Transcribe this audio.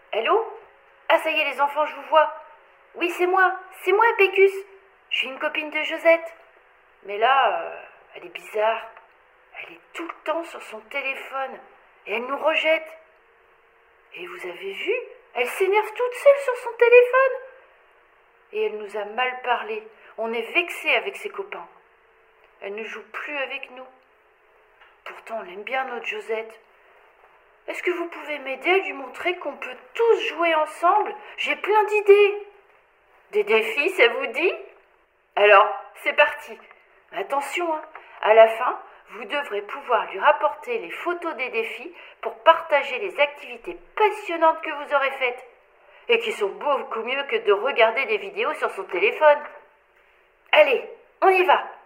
Allô? Ah, ça y est, les enfants, je vous vois. Oui, c'est moi, Pécus. Je suis une copine de Josette. Mais là, elle est bizarre. Elle est tout le temps sur son téléphone et elle nous rejette. Et vous avez vu? Elle s'énerve toute seule sur son téléphone. Et elle nous a mal parlé. On est vexés avec ses copains. Elle ne joue plus avec nous. Pourtant, on aime bien notre Josette. Est-ce que vous pouvez m'aider à lui montrer qu'on peut tous jouer ensemble? J'ai plein d'idées. Des défis, ça vous dit? Alors, c'est parti. Attention, hein. À la fin, vous devrez pouvoir lui rapporter les photos des défis pour partager les activités passionnantes que vous aurez faites et qui sont beaucoup mieux que de regarder des vidéos sur son téléphone. Allez, on y va.